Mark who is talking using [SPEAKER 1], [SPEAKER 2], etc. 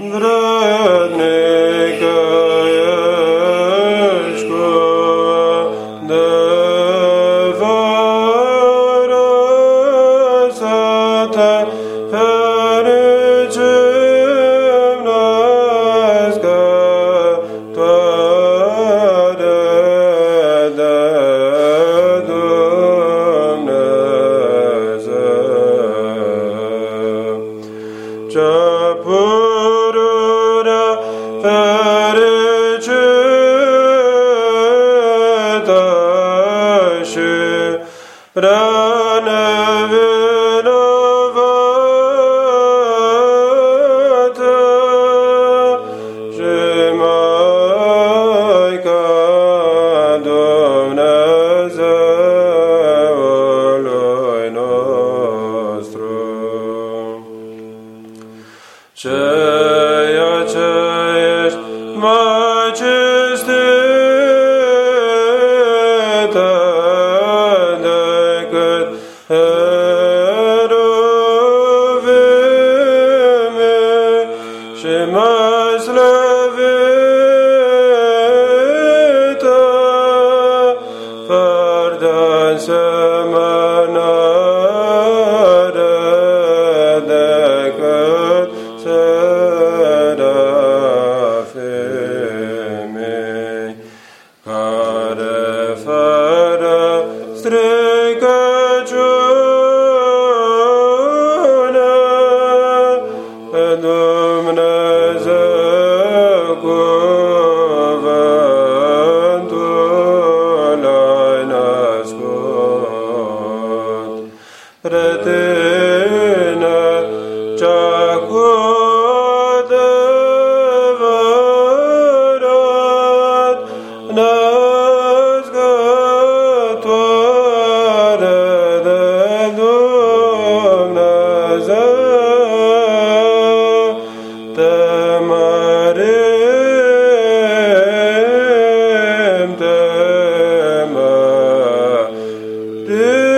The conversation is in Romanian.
[SPEAKER 1] vrednică ești cu adevărat să te fericim născătoare de Dumnezeu. Ce pururea fericită și prea nevinovată și Maica Dumnezeului nostru. Ceea ce ești mai cinstită decât heruvimii și mai slăvită, fără de-asemănare decât serafimii, care fără stricăciune pe Dumnezeu cuvântul ai născut. Pre tine cea cu adevărat născătoare de Dumnezeu, te mărim, te mărim.